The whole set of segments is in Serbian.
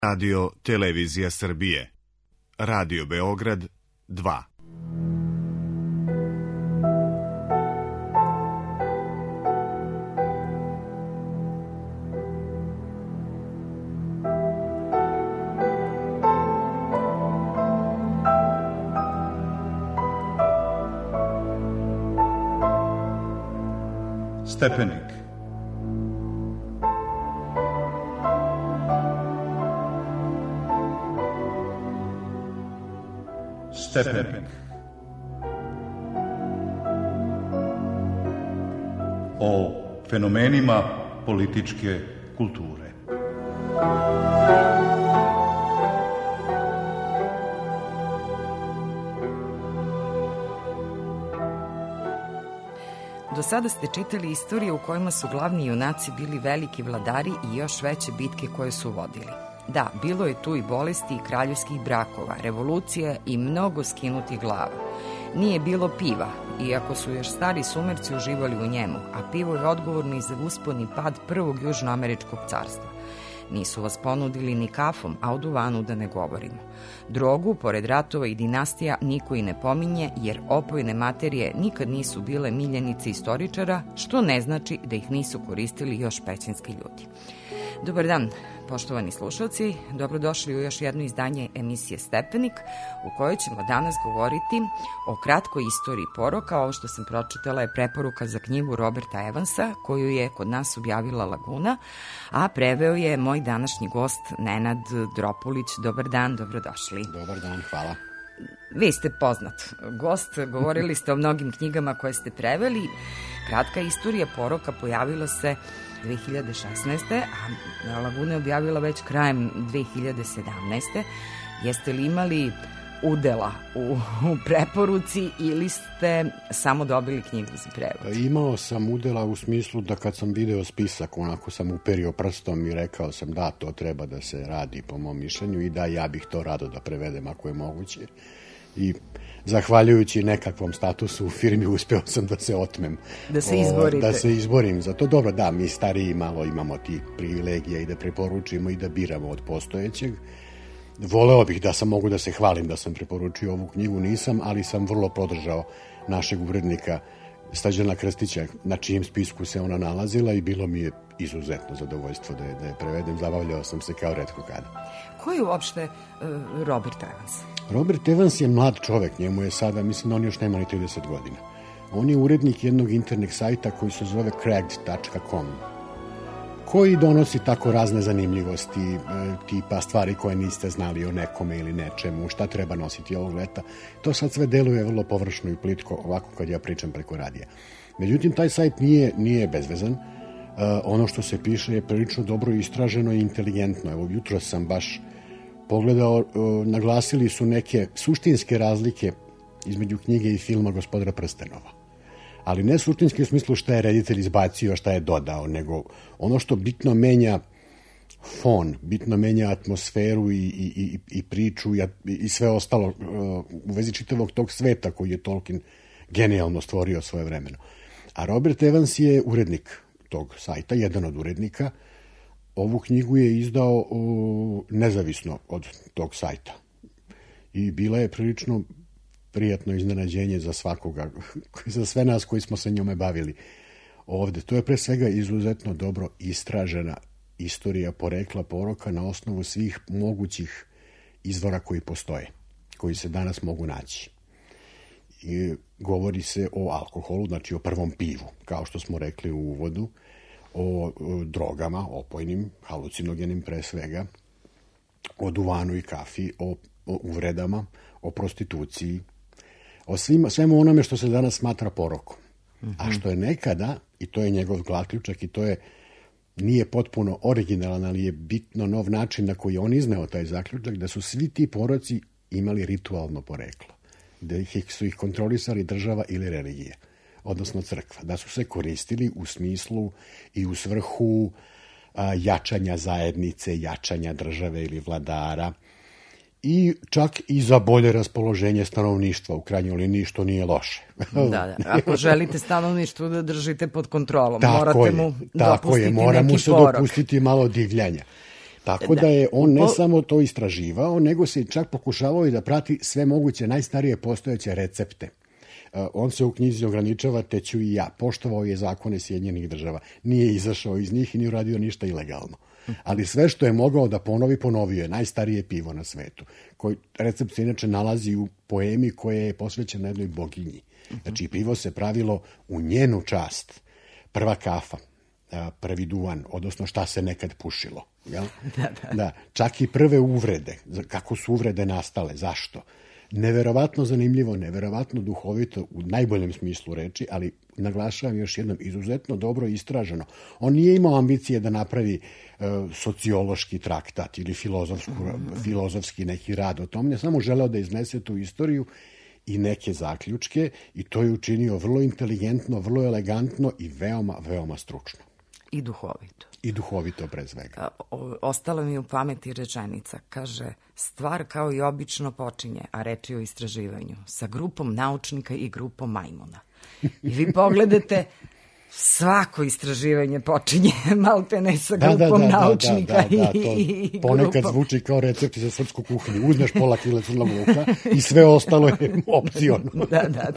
Radio Televizija Srbije. Radio Beograd 2. Stepenik. Stepenik. O fenomenima političke kulture. Do sada ste čitali istorije u kojima su glavni junaci bili veliki vladari i još veće bitke koje su vodili. Da, bilo je tu i bolesti i kraljevskih brakova, revolucija i mnogo skinutih glava. Nije bilo piva, iako su još stari Sumerci uživali u njemu, a pivo je odgovorno i za uspon i pad prvog južnoameričkog carstva. Nisu vas ponudili ni kafom, a o duvanu da ne govorimo. Drogu, pored ratova i dinastija, niko i ne pominje, jer opojne materije nikad nisu bile miljenice istoričara, što ne znači da ih nisu koristili još pećinski ljudi. Dobar dan, poštovani slušalci, dobrodošli u još jedno izdanje emisije Stepenik, u kojoj ćemo danas govoriti o kratkoj istoriji poroka. Ovo što sam pročitala je preporuka za knjigu Roberta Evansa, koju je kod nas objavila Laguna, a preveo je moj današnji gost Nenad Dropulić. Dobar dan, dobrodošli. Dobar dan, hvala. Vi ste poznat gost, govorili ste o mnogim knjigama koje ste preveli. Kratka istorija poroka pojavila se 2016. a Laguna je objavila već krajem 2017. Jeste li imali udela u preporuci ili ste samo dobili knjigu za prevod? Imao sam udela u smislu da kad sam video spisak, onako sam uperio prstom i rekao sam da, to treba da se radi po mom mišljenju i da, ja bih to rado da prevedem ako je moguće. I zahvaljujući nekakvom statusu u firmi uspeo sam da se otmem. Da se izborite. Da se izborim za to. Dobro, da, mi stariji malo imamo ti privilegija i da preporučimo i da biramo od postojećeg. Voleo bih da sam mogu da se hvalim da sam preporučio ovu knjigu, nisam, ali sam vrlo podržao našeg urednika Stađana Krstića, na čijem spisku se ona nalazila i bilo mi je izuzetno zadovoljstvo da je prevedem. Zabavljao sam se kao retko kada. Ko je uopšte Robert Evans? Robert Evans je mlad čovek, njemu je sada, mislim da on još nema ni 30 godina. On je urednik jednog internet sajta koji se zove cracked.com, koji donosi tako razne zanimljivosti, tipa stvari koje niste znali o nekome ili nečemu, šta treba nositi ovog leta. To sad sve deluje vrlo površno i plitko, ovako kad ja pričam preko radija. Međutim, taj sajt nije bezvezan. Ono što se piše je prilično dobro istraženo i inteligentno. Evo, jutro sam baš pogledao, naglasili su neke suštinske razlike između knjige i filma Gospodara prstenova. Ali ne suštinski u smislu šta je reditelj izbacio, šta je dodao, nego ono što bitno menja fon, bitno menja atmosferu i priču i sve ostalo u vezi čitavog tog sveta koji je Tolkien genijalno stvorio svoje vremeno. A Robert Evans je urednik tog sajta, jedan od urednika. Ovu knjigu je izdao nezavisno od tog sajta. I bila je prilično prijatno iznenađenje za svakoga, za sve nas koji smo se njome bavili ovde. To je pre svega izuzetno dobro istražena istorija porekla poroka na osnovu svih mogućih izvora koji postoje, koji se danas mogu naći. I govori se o alkoholu, znači o prvom pivu, kao što smo rekli u uvodu, o drogama, opojnim, halucinogenim pre svega, o duvanu i kafi, o uvredama, o prostituciji, o svemu onome što se danas smatra porokom. A što je nekada, i to je njegov zaključak, i to nije potpuno originalan, ali je bitno nov način na koji je on izneo taj zaključak, da su svi ti poroci imali ritualno poreklo. Da su ih kontrolisali država ili religija, odnosno crkva. Da su se koristili u smislu i u svrhu jačanja zajednice, jačanja države ili vladara, i čak i za bolje raspoloženje stanovništva u krajnjoj liniji, što nije loše. Da. Ako želite stanovništvo da držite pod kontrolom, morate mu dopustiti neki porok. Mora mu se dopustiti malo divljanja. Tako da je on ne samo to istraživao, nego se čak pokušavao i da prati sve moguće najstarije postojeće recepte. On se u knjizi ograničava, te ću i ja. Poštovao je zakone Sjedinjenih Država. Nije izašao iz njih i nije uradio ništa ilegalno. Ali sve što je mogao da ponovio je. Najstarije pivo na svetu. Recept se inače nalazi u poemi koja je posvećena jednoj boginji. Znači, pivo se pravilo u njenu čast. Prva kafa, prvi duvan, odnosno šta se nekad pušilo. Jel? Da, čak i prve uvrede. Kako su uvrede nastale, zašto? Neverovatno zanimljivo, neverovatno duhovito u najboljem smislu reči, ali naglašavam još jednom, izuzetno dobro istraženo. On nije imao ambicije da napravi sociološki traktat ili filozofski neki rad o tom, ne samo želeo da iznese tu istoriju i neke zaključke i to je učinio vrlo inteligentno, vrlo elegantno i veoma, veoma stručno. I duhovito. I duhovito pre svega. Ostala mi u pameti rečenica. Kaže, stvar kao i obično počinje, a reč je o istraživanju, sa grupom naučnika i grupom majmuna. I vi pogledate, svako istraživanje počinje malte ne sa grupom naučnika i grupom. Ponekad zvuči kao recepti za srpsku kuhinju. Uzmeš pola kile crnog luka i sve ostalo je opciono. Da.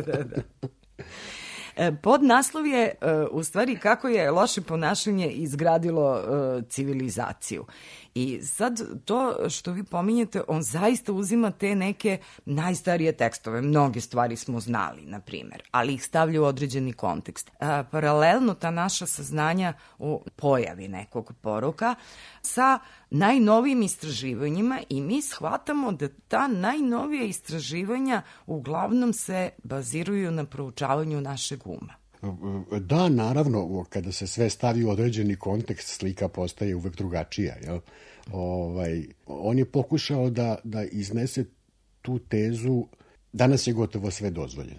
Podnaslov je u stvari kako je loše ponašanje izgradilo civilizaciju. I sad to što vi pominjete, on zaista uzima te neke najstarije tekstove. Mnoge stvari smo znali, na primjer, ali ih stavlja u određeni kontekst. Paralelno ta naša saznanja o pojavi nekog poroka sa najnovijim istraživanjima i mi shvatamo da ta najnovija istraživanja uglavnom se baziraju na proučavanju našeg uma. Da, naravno, kada se sve stavi u određeni kontekst, slika postaje uvek drugačija. Jel? On je pokušao da iznese tu tezu, danas je gotovo sve dozvoljeno.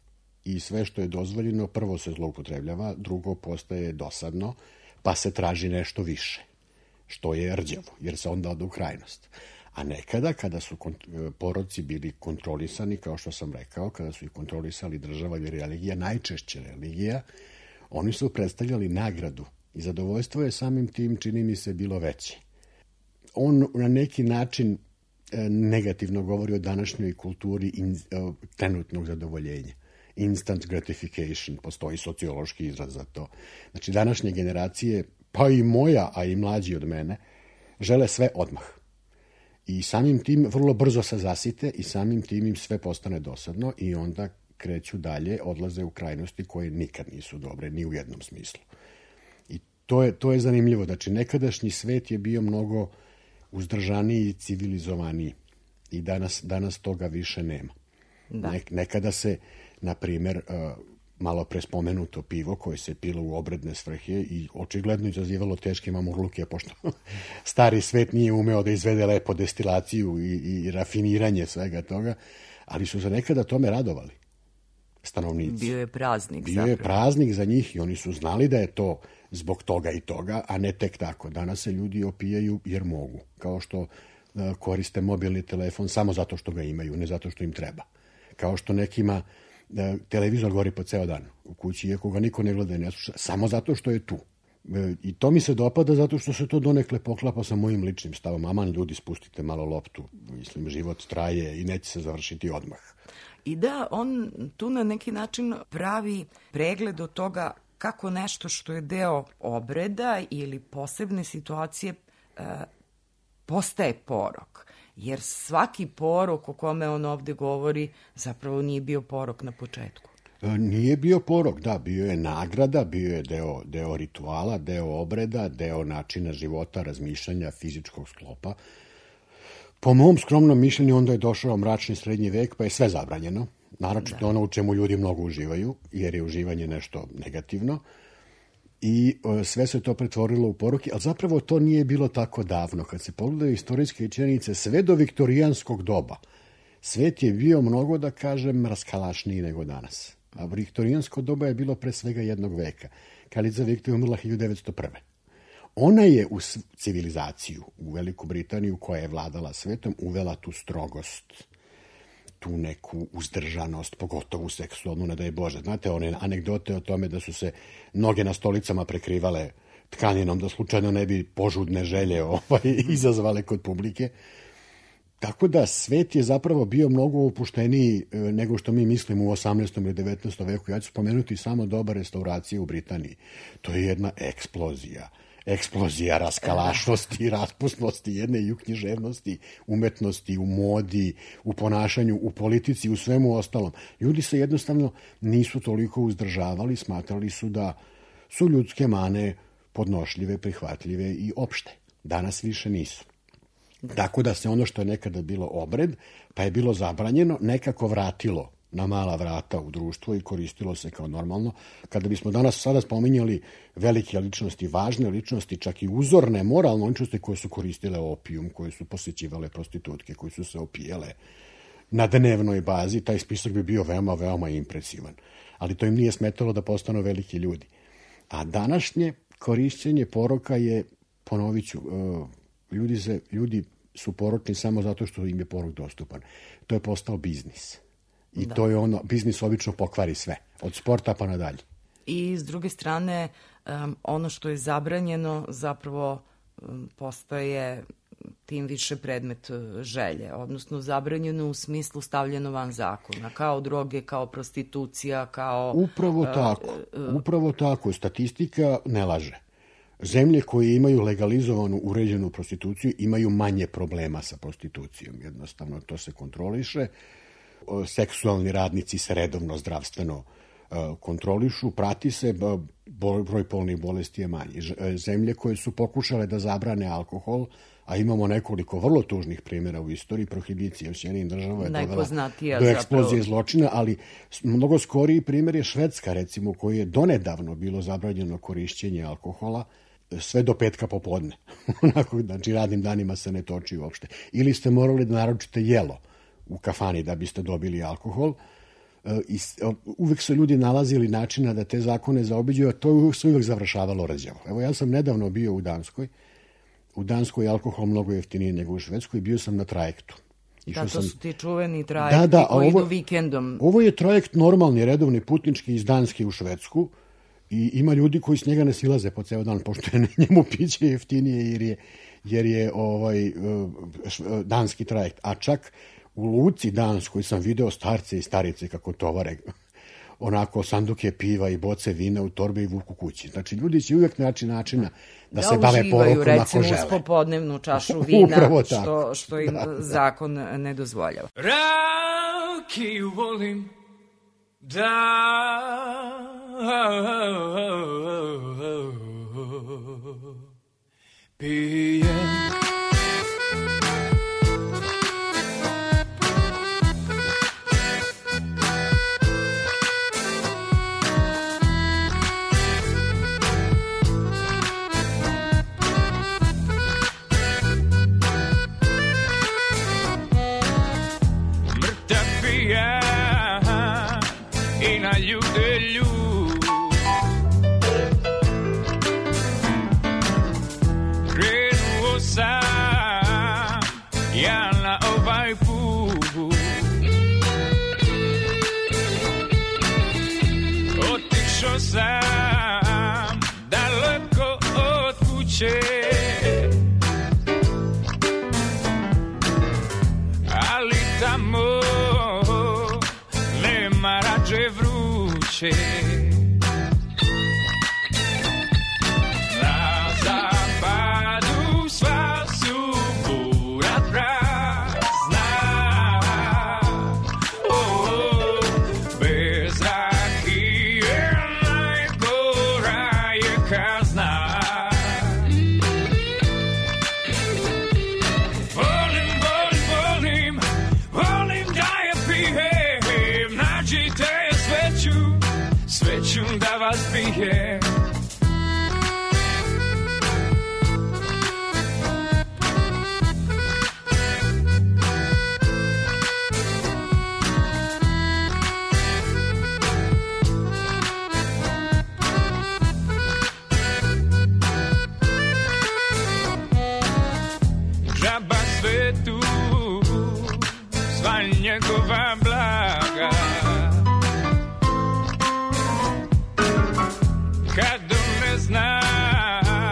I sve što je dozvoljeno, prvo se zloupotrebljava, drugo postaje dosadno, pa se traži nešto više, što je rđavo, jer se onda ode u krajnost. A nekada, kada su poroci bili kontrolisani, kao što sam rekao, kada su ih kontrolisali država ili religija, najčešće religija, oni su predstavljali nagradu i zadovoljstvo je samim tim, čini mi se, bilo veće. On na neki način negativno govori o današnjoj kulturi trenutnog zadovoljenja. Instant gratification, postoji sociološki izraz za to. Znači, današnje generacije, pa i moja, a i mlađi od mene, žele sve odmah. I samim tim vrlo brzo se zasite i samim tim im sve postane dosadno i onda kreću dalje, odlaze u krajnosti koje nikad nisu dobre, ni u jednom smislu. I to je zanimljivo. Znači, nekadašnji svet je bio mnogo uzdržaniji i civilizovaniji i danas toga više nema. Nekada se, na primjer, malo pre spomenuto pivo koje se pilo u obredne svrhe i očigledno izazivalo teške mamurluke, pošto stari svet nije umeo da izvede lepo destilaciju i rafiniranje svega toga, ali su se nekada tome radovali stanovnici. Bio je praznik. Bio je praznik za njih i oni su znali da je to zbog toga i toga, a ne tek tako. Danas se ljudi opijaju jer mogu, kao što koriste mobilni telefon samo zato što ga imaju, ne zato što im treba. Kao što nekima televizor gori po ceo dan u kući, iako ga niko ne gleda i ne sluša, samo zato što je tu. I to mi se dopada zato što se to donekle poklapa sa mojim ličnim stavom. Aman, ljudi, spustite malo loptu. Mislim, život traje i neće se završiti odmah. I da, on tu na neki način pravi pregled od toga kako nešto što je deo obreda ili posebne situacije postaje porok. Jer svaki porok o kome on ovde govori zapravo nije bio porok na početku. Nije bio porok, da, bio je nagrada, bio je deo rituala, deo obreda, deo načina života, razmišljanja, fizičkog sklopa. Po mom skromnom mišljenju onda je došao mračni srednji vek, pa je sve zabranjeno. Naročito ono u čemu ljudi mnogo uživaju, jer je uživanje nešto negativno. I sve se to pretvorilo u poroke, ali zapravo to nije bilo tako davno. Kad se pogledaju istorijske činjenice, sve do viktorijanskog doba, svet je bio mnogo, da kažem, raskalašniji nego danas. A viktorijansko doba je bilo pre svega jednog veka. Kraljica Viktorija umrla 1901. Ona je u civilizaciju, u Veliku Britaniju, koja je vladala svetom, uvela tu strogost, tu neku uzdržanost, pogotovo seksualnu, ne daj Bože. Znate, one anegdote o tome da su se noge na stolicama prekrivale tkaninom, da slučajno ne bi požudne želje izazvale kod publike. Tako da svet je zapravo bio mnogo opušteniji nego što mi mislimo u 18. ili 19. veku. Ja ću spomenuti samo doba restauracije u Britaniji. To je jedna eksplozija raskalašnosti, raspusnosti, jedne i u književnosti, umetnosti, u modi, u ponašanju, u politici, u svemu ostalom. Ljudi se jednostavno nisu toliko uzdržavali, smatrali su da su ljudske mane podnošljive, prihvatljive i opšte. Danas više nisu. Tako da se ono što je nekada bilo obred, pa je bilo zabranjeno, nekako vratilo na mala vrata u društvo i koristilo se kao normalno. Kada bismo sada spominjali velike ličnosti, važne ličnosti, čak i uzorne, moralne ličnosti koje su koristile opijum, koje su posjećivale prostitutke, koje su se opijele na dnevnoj bazi, taj spisak bi bio veoma, veoma impresivan. Ali to im nije smetalo da postanu veliki ljudi. A današnje korišćenje poroka je, ponovit ću, ljudi su poročni samo zato što im je porok dostupan. To je postao biznis. I to je biznis obično pokvari sve. Od sporta pa nadalje. I s druge strane, ono što je zabranjeno zapravo postaje tim više predmet želje. Odnosno zabranjeno u smislu stavljeno van zakona. Kao droge, kao prostitucija, kao... Upravo tako. Statistika ne laže. Zemlje koje imaju legalizovanu, uređenu prostituciju imaju manje problema sa prostitucijom. Jednostavno to se kontroliše. Seksualni radnici se redovno zdravstveno kontrolišu, prati se, broj polnih bolesti je manji. Zemlje koje su pokušale da zabrane alkohol, a imamo nekoliko vrlo tužnih primjera u istoriji, prohibicije u Sjedinjenim državama je dovela do eksplozije zločina, ali mnogo skoriji primjer je Švedska, recimo, koji je donedavno bilo zabranjeno korišćenje alkohola, sve do petka popodne. Znači, radnim danima se ne toči uopšte. Ili ste morali da naručite jelo u kafani da biste dobili alkohol. Uvek su ljudi nalazili načina da te zakone zaobiđu, a to se uvek završavalo rđavo. Evo, ja sam nedavno bio u Danskoj. U Danskoj je alkohol mnogo jeftiniji nego u Švedskoj. Bio sam na trajektu. To su ti čuveni trajekti koji idu vikendom. Ovo je trajekt normalni, redovni putnički iz Danske u Švedsku. I ima ljudi koji s njega ne silaze po ceo dan, pošto je njemu piće jeftinije jer je danski trajekt. A čak u luci danskoj sam video starce i starice kako tovare onako sanduke piva i boce vina u torbe i vuku kući. Znači, ljudi će uvijek naći načina da se bave porokom ako žele. Recimo uz popodnevnu čašu vina, što im zakon ne dozvoljava. Rakiju volim da pijem. Mrtav pijan i na ljude ljud. Krenuo sam ja na ovaj put. Otišao sam daleko od kuće, ali tamo nema rađe vruće. Na zapadu sva su bura prazna, bez rakije najgora je kazna. Volim da je pijem, nađite sveću da vas pijem. Žaba svetu, sva njegova blaga, kad on ne zna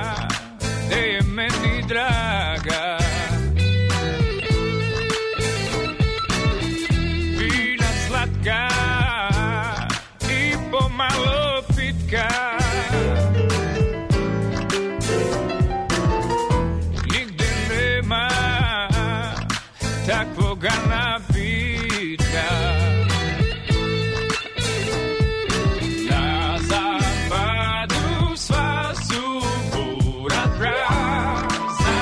takvoga napitka. Na zapadu sva su bura prazna,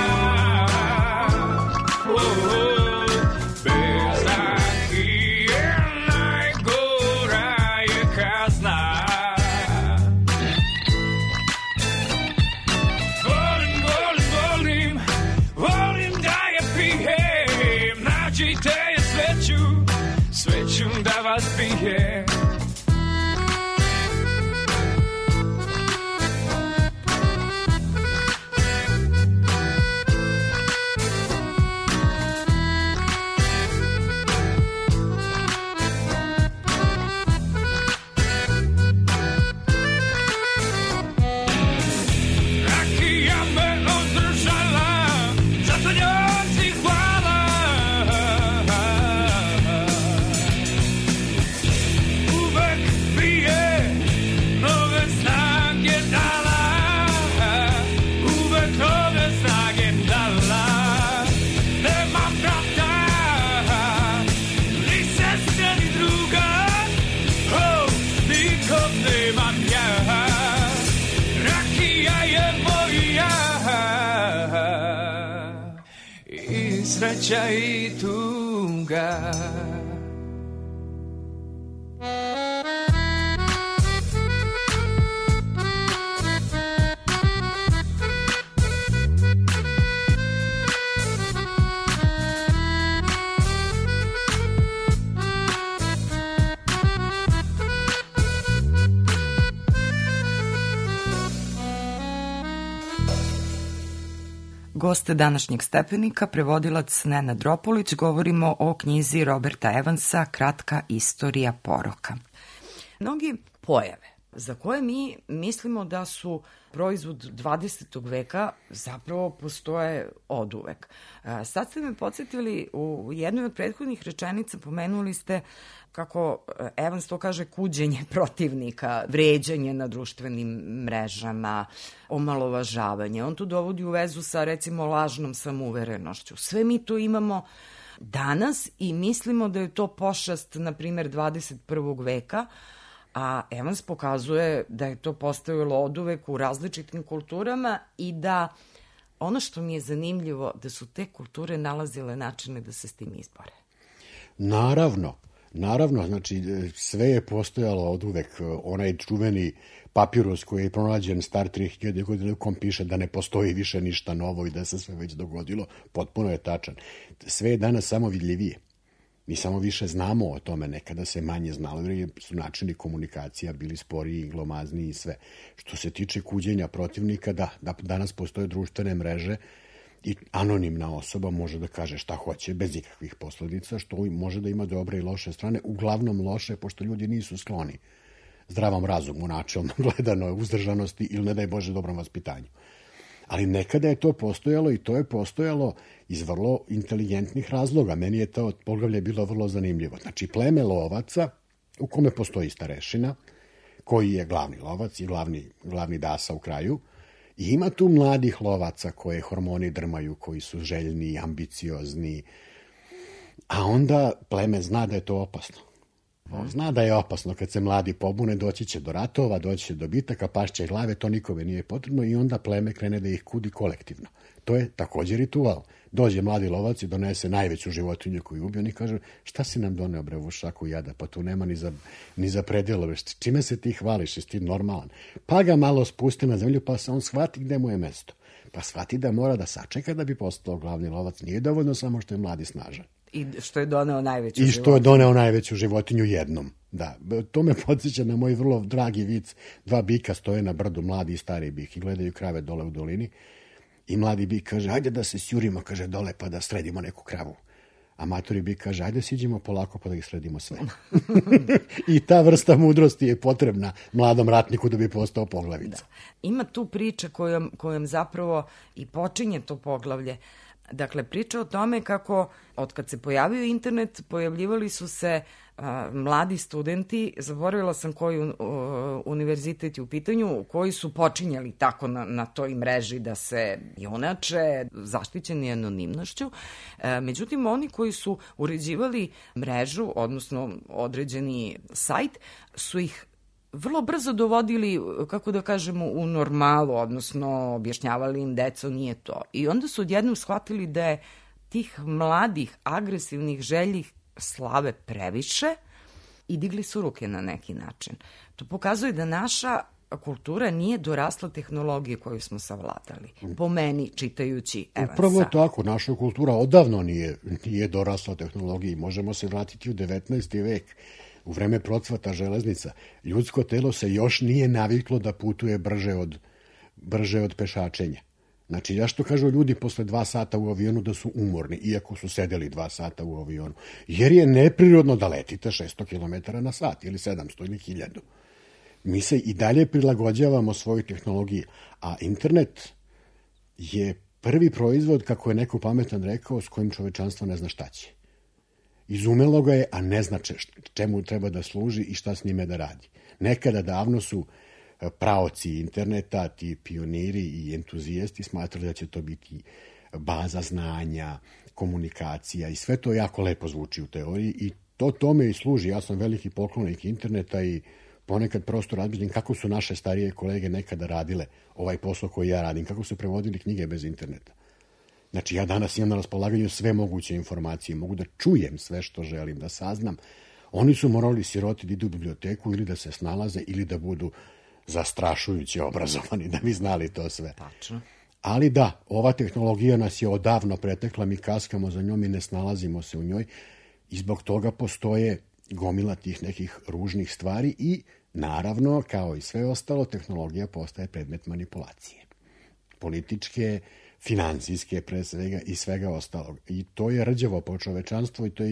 bez rakije najgora je kazna. Volim da je pijem, nađite je sveću da vas pijem. Rakija me održala, zato njoj ti hvala. Uvek mi je nove snage dala, uvek nove snage dala. Nemam brata, ni sestre, ni druga, nikog nemam ja. Rakija je moja i sreća i tuga. Goste današnjeg Stepenika, prevodilac Nenad Dropulić, govorimo o knjizi Roberta Evansa Kratka istorija poroka. Mnogi pojave za koje mi mislimo da su proizvod 20. veka zapravo postoje oduvek. Sad ste me podsjetili, u jednoj od prethodnih rečenica pomenuli ste kako Evans to kaže kuđenje protivnika, vređanje na društvenim mrežama, omalovažavanje. On tu dovodi u vezu sa recimo lažnom samouverenošću. Sve mi to imamo danas i mislimo da je to pošast, na primjer, 21. veka, a Evans pokazuje da je to postojalo oduvek u različitim kulturama i da ono što mi je zanimljivo, da su te kulture nalazile načine da se s tim izbore. Naravno, znači sve je postojalo oduvek. Onaj čuveni papirus koji je pronađen star 3000 godina u kom piše da ne postoji više ništa novo i da se sve već dogodilo, potpuno je tačan. Sve je danas samo vidljivije. Mi samo više znamo o tome, nekada se manje znalo, jer su načini komunikacija bili sporiji, glomazniji i sve. Što se tiče kuđenja protivnika, da danas postoje društvene mreže i anonimna osoba može da kaže šta hoće, bez ikakvih posledica, što može da ima dobre i loše strane, uglavnom loše, pošto ljudi nisu skloni zdravom razumu, načelno gledano, uzdržanosti ili, ne daj Bože, dobrom vaspitanju. Ali nekada je to postojalo i to je postojalo iz vrlo inteligentnih razloga. Meni je to poglavlje bilo vrlo zanimljivo. Znači, pleme lovaca, u kome postoji starešina, koji je glavni lovac i glavni dasa u kraju, i ima tu mladih lovaca koje hormoni drmaju, koji su željni, ambiciozni, a onda pleme zna da je to opasno. Zna da je opasno kad se mladi pobune, doći će do ratova, doći će do bitaka, pašće glave, to nikome nije potrebno i onda pleme krene da ih kudi kolektivno. To je također ritual. Dođe mladi lovac i donese najveću životinju koju ubio i kaže šta si nam doneo bre ovu šaku jada, pa tu nema ni za predelove, čime se ti hvališ, jesi ti normalan? Pa ga malo spusti na zemlju pa se on shvati gde mu je mesto. Pa shvati da mora da sačeka da bi postao glavni lovac. Nije dovoljno samo što je mladi snažan. I što je doneo najveću životinju. I što je doneo najveću životinju jednom. Da, to me podsjeća na moj vrlo dragi vic. Dva bika stoje na brdu, mladi i stari bik, i gledaju krave dole u dolini. I mladi bik kaže, ajde da se sjurimo, kaže, dole pa da sredimo neku kravu. A matori bik kaže, ajde siđemo polako pa da ih sredimo sve. I ta vrsta mudrosti je potrebna mladom ratniku da bi postao poglavica. Da. Ima tu priča kojom zapravo i počinje to poglavlje. Dakle, priča o tome kako od kad se pojavio internet, pojavljivali su se mladi studenti, zaboravila sam koji univerzitet je u pitanju, koji su počinjali tako na toj mreži da se junače, zaštićeni anonimnošću. Međutim, oni koji su uređivali mrežu, odnosno određeni sajt, su ih vrlo brzo dovodili, kako da kažemo, u normalu, odnosno objašnjavali im deco nije to. I onda su odjednom shvatili da je tih mladih, agresivnih, željih slave previše i digli su ruke na neki način. To pokazuje da naša kultura nije dorasla tehnologiji koju smo savladali. Po meni, čitajući Evansa. Upravo tako, naša kultura odavno nije dorasla tehnologiji. Možemo se vratiti u 19. vek. U vreme procvata železnica, ljudsko telo se još nije naviklo da putuje brže od pešačenja. Znači, zašto kažu ljudi posle 2 sata u avionu da su umorni, iako su sedeli 2 sata u avionu? Jer je neprirodno da letite 600 km na sat, ili 700, ili 1000. Mi se i dalje prilagođavamo svojoj tehnologiji, a internet je prvi proizvod, kako je neko pametan rekao, s kojim čovečanstvo ne zna šta će. Izumelo ga je, a ne zna čemu treba da služi i šta s njime da radi. Nekada davno su praoci interneta, ti pioniri i entuzijasti smatrali da će to biti baza znanja, komunikacija i sve to jako lepo zvuči u teoriji i to tome i služi. Ja sam veliki poklonik interneta i ponekad prosto razmišljam kako su naše starije kolege nekada radile ovaj posao koji ja radim, kako su prevodili knjige bez interneta. Znači, ja danas imam na raspolaganju sve moguće informacije, mogu da čujem sve što želim da saznam. Oni su morali siroti da idu u biblioteku ili da se snalaze ili da budu zastrašujuće obrazovani, da bi znali to sve. Tačno. Ali da, ova tehnologija nas je odavno pretekla, mi kaskamo za njom i ne snalazimo se u njoj i zbog toga postoje gomila tih nekih ružnih stvari i naravno, kao i sve ostalo, tehnologija postaje predmet manipulacije. Političke, finansijske pre svega i svega ostalog. I to je rđavo po čovečanstvo i to je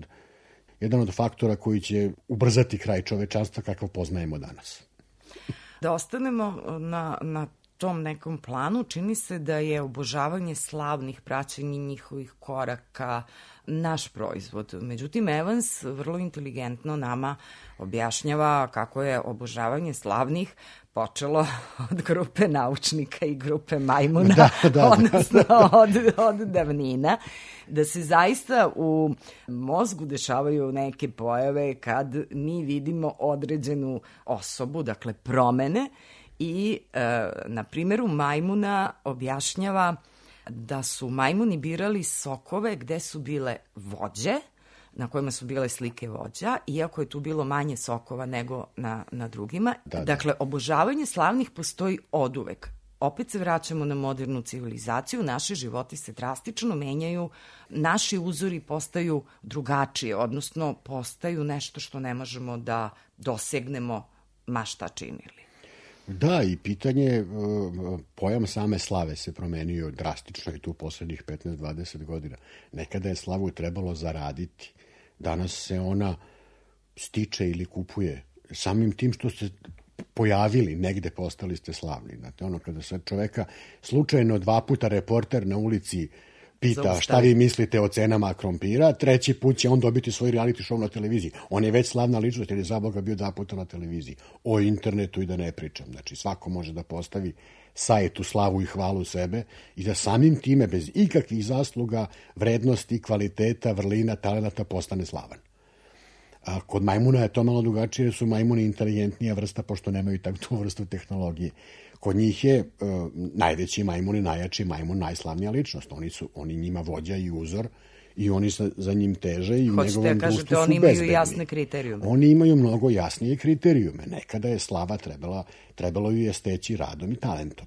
jedan od faktora koji će ubrzati kraj čovečanstva kakav poznajemo danas. Da ostanemo na tom nekom planu, čini se da je obožavanje slavnih, praćenje njihovih koraka naš proizvod. Međutim, Evans vrlo inteligentno nama objašnjava kako je obožavanje slavnih počelo od grupe naučnika i grupe majmuna, odnosno od davnina, da se zaista u mozgu dešavaju neke pojave kad mi vidimo određenu osobu, dakle promene, i na primjeru majmuna objašnjava da su majmuni birali sokove gde su bile vođe, na kojima su bile slike vođa, iako je tu bilo manje sokova nego na drugima. Dakle, obožavanje slavnih postoji oduvek. Opet se vraćamo na modernu civilizaciju, naši životi se drastično menjaju, naši uzori postaju drugačije, odnosno postaju nešto što ne možemo da dosegnemo ma šta činili. Da, i pitanje, pojam same slave se promenio drastično i tu poslednjih 15-20 godina. Nekada je slavu trebalo zaraditi. Danas se ona stiče ili kupuje. Samim tim što ste pojavili negde, postali ste slavni. Znate, ono kada se čoveka slučajno 2 puta reporter na ulici pita šta vi mislite o cenama krompira, 3. put će on dobiti svoj reality show na televiziji. On je već slavna ličnost jer je za Boga bio 2 puta na televiziji. O internetu i da ne pričam. Znači, svako može da postavi sajt u slavu i hvalu sebe i da samim time, bez ikakvih zasluga, vrednosti, kvaliteta, vrlina, talenata, postane slavan. A kod majmuna je to malo drugačije, jer su majmuni inteligentnija vrsta, pošto nemaju tu vrstu tehnologije. Kod njih je najveći majmun i najjači majmun najslavnija ličnost. Oni njima vođa i uzor i oni za njim teže i u njegovom društvu su bezbedni. Oni imaju jasne kriterijume. Oni imaju mnogo jasnije kriterijume. Nekada je slava trebalo ju je steći radom i talentom.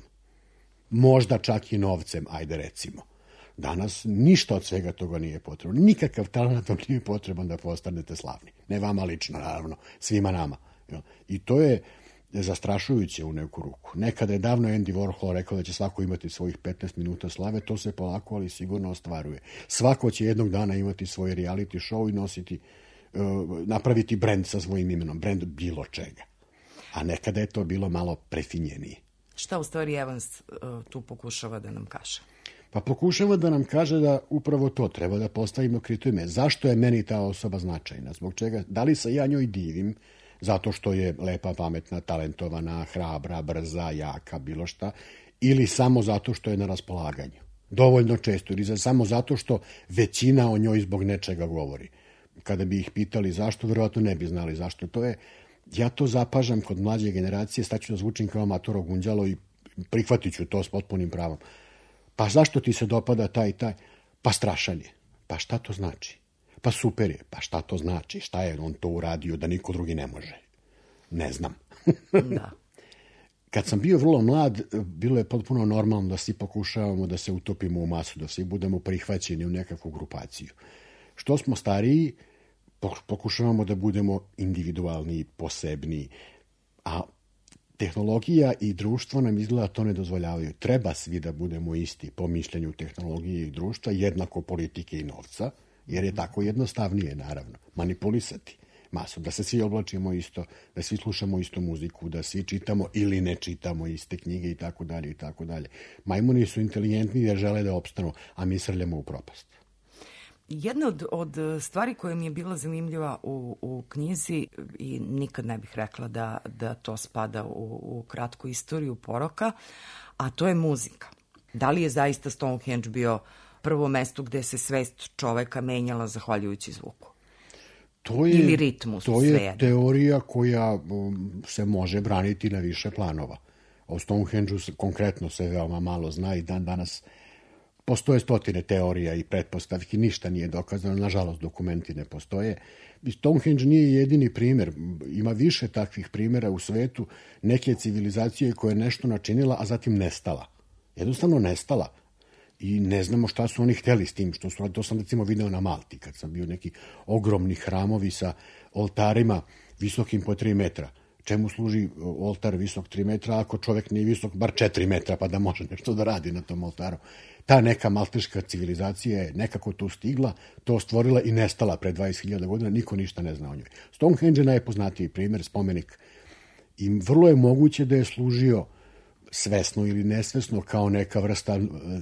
Možda čak i novcem, ajde recimo. Danas ništa od svega toga nije potrebno. Nikakav talent vam nije potreban da postanete slavni. Ne vama lično, naravno, svima nama. I to je zastrašujuće u neku ruku. Nekada je davno Andy Warhol rekao da će svako imati svojih 15 minuta slave, to se polako, ali sigurno ostvaruje. Svako će jednog dana imati svoj reality show i nositi, napraviti brend sa svojim imenom, brend bilo čega. A nekada je to bilo malo prefinjenije. Šta u stvari Evans tu pokušava da nam kaže? Pa pokušava da nam kaže da upravo to treba da postavimo kriterijume. Zašto je meni ta osoba značajna? Zbog čega? Da li se ja njoj divim zato što je lepa, pametna, talentovana, hrabra, brza, jaka, bilo šta, ili samo zato što je na raspolaganju? Dovoljno često, ili samo zato što većina o njoj zbog nečega govori. Kada bi ih pitali zašto, verovatno ne bi znali zašto to je. Ja to zapažam kod mlađe generacije, staću da zvučim kao Matoro Gunđalo i prihvatit ću to s potpunim pravom. Pa zašto ti se dopada taj i taj? Pa strašan je. Pa šta to znači? Pa super je. Pa šta to znači? Šta je on to uradio da niko drugi ne može? Ne znam. Da. Kad sam bio vrlo mlad, bilo je potpuno normalno da svi pokušavamo da se utopimo u masu, da svi budemo prihvaćeni u nekakvu grupaciju. Što smo stariji, pokušavamo da budemo individualni, posebni, a tehnologija i društvo nam izgleda to ne dozvoljavaju. Treba svi da budemo isti po mišljenju tehnologije i društva, jednako politike i novca, jer je tako jednostavnije, naravno, manipulisati masom, da se svi oblačimo isto, da svi slušamo istu muziku, da svi čitamo ili ne čitamo iste knjige i tako dalje i tako dalje. Majmuni su inteligentni jer žele da opstanu, a mi srljamo u propast. Jedna od stvari koja mi je bila zanimljiva u knjizi, i nikad ne bih rekla da to spada u kratku istoriju poroka, a to je muzika. Da li je zaista Stonehenge bio prvo mesto gde se svest čoveka menjala zahvaljujući zvuku? Ili ritmu, to je teorija koja se može braniti na više planova. O Stonehengeu konkretno se veoma malo zna i dan danas postoje stotine teorija i pretpostavki, ništa nije dokazano, nažalost dokumenti ne postoje. Stonehenge nije jedini primer, ima više takvih primjera u svetu, neke civilizacije koje je nešto načinila, a zatim nestala. Jednostavno nestala. I ne znamo šta su oni hteli s tim, to sam recimo video na Malti, kad sam bio neki ogromni hramovi sa oltarima visokim po 3 metra. Čemu služi oltar visok 3 metra ako čovjek nije visok bar 4 metra pa da može nešto da radi na tom oltaru? Ta neka malteška civilizacija je nekako tu stigla, to stvorila i nestala pre 20.000 godina, niko ništa ne zna o njoj. Stonehenge je najpoznatiji primjer, spomenik. I vrlo je moguće da je služio svesno ili nesvesno kao neka vrsta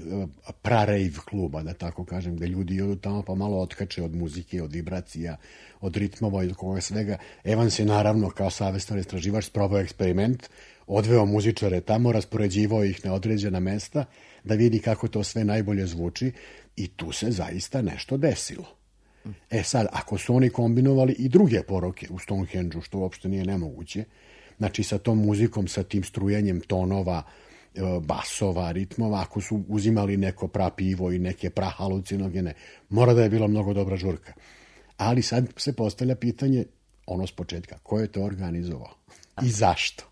pra-rave kluba, da tako kažem, gde ljudi odu tamo pa malo otkače od muzike, od vibracija, od ritmova i od koga svega. Evans je naravno kao savestan istraživač sprobao eksperiment, odveo muzičare tamo, raspoređivao ih na određena mesta da vidi kako to sve najbolje zvuči i tu se zaista nešto desilo. Sad, ako su oni kombinovali i druge poroke u Stonehengeu, što uopšte nije nemoguće, znači sa tom muzikom, sa tim strujanjem tonova, basova, ritmova, ako su uzimali neko prapivo i neke prahalucinogene, mora da je bila mnogo dobra žurka. Ali sad se postavlja pitanje, ono s početka, ko je to organizovao i zašto?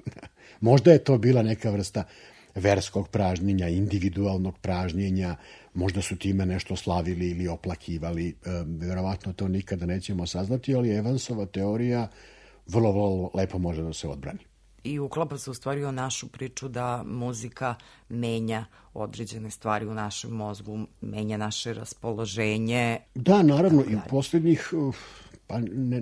Možda je to bila neka vrsta verskog pražnjenja, individualnog pražnjenja, možda su time nešto slavili ili oplakivali, verovatno to nikada nećemo saznati, ali Evansova teorija vrlo, vrlo lepo može da se odbrani. I uklapa se u stvari o našu priču da muzika menja određene stvari u našem mozgu, menja naše raspoloženje. Da, naravno, i posljednjih, pa